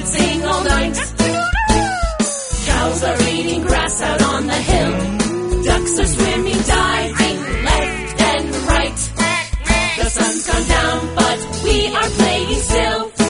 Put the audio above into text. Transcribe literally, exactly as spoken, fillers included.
sing all night. Cows are eating grass out on the hill. Ducks are swimming, diving.